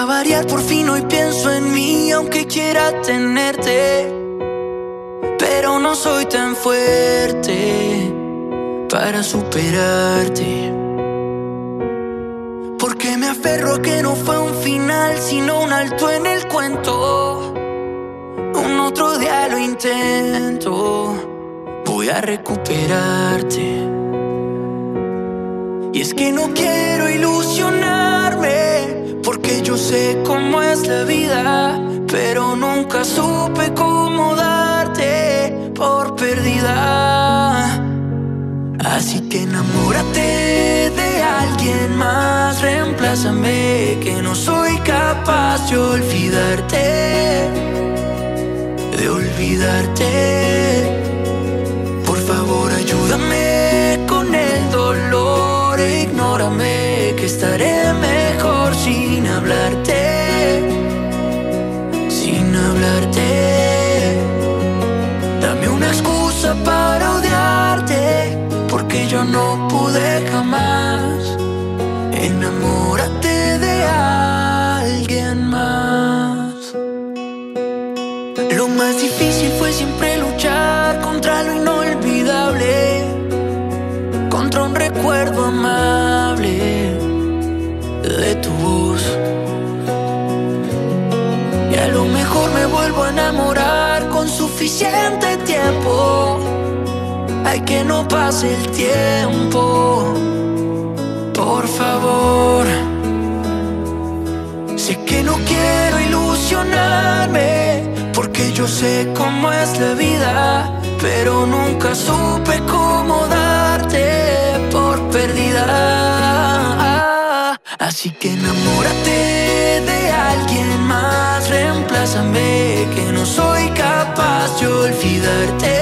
Para variar por fin hoy pienso en mí, aunque quiera tenerte, pero no soy tan fuerte para superarte. Porque me aferro a que no fue un final, sino un alto en el cuento. Un otro día lo intento, voy a recuperarte. Y es que no quiero ilusionarme, porque yo sé cómo es la vida, pero nunca supe cómo darte por perdida. Así que enamórate de alguien más, reemplázame, que no soy capaz de olvidarte, de olvidarte. Por favor, ayúdame con el dolor, ignórame, que estaré mejor sin hablarte, sin hablarte. Dame una excusa para odiarte, porque yo no pude jamás. Enamórate de alguien más. Lo más difícil fue siempre luchar contra lo inolvidable, contra un recuerdo amable de tu voz. Y a lo mejor me vuelvo a enamorar con suficiente tiempo. Ay, que no pase el tiempo, por favor. Sé que no quiero ilusionarme, porque yo sé cómo es la vida, pero nunca supe cómo darte por perdida. Así que enamórate de alguien más, reemplázame, que no soy capaz de olvidarte,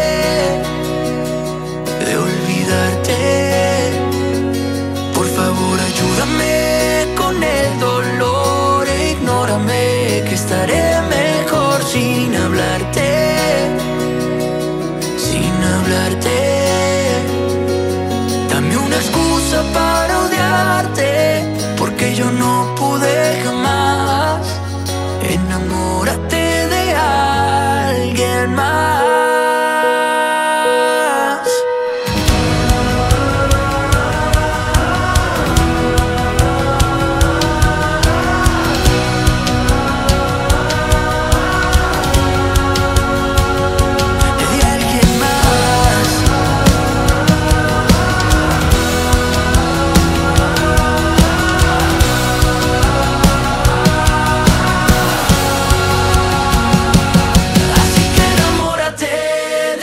de olvidarte. Por favor, ayúdame con el dolor, ignórame, que estaré mejor sin hablarte, sin hablarte. Dame una excusa para odiarte, porque yo no pude jamás. Enamórate de alguien más.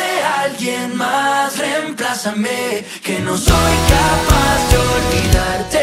Que no soy capaz de olvidarte.